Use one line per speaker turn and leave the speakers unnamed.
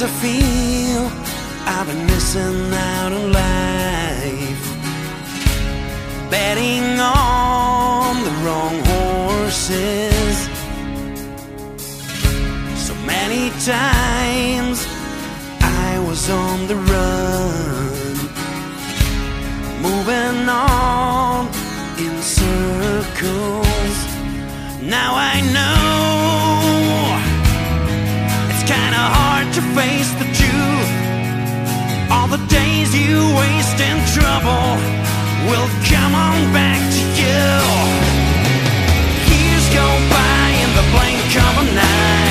Sometimes I feel I've been missing out on life, betting on the wrong horses. So many times I was on the run, moving on in circles. Now I know it's kinda hard to face the truth. All the days you waste in trouble will come on back to you. Years go by in the blink of an eye.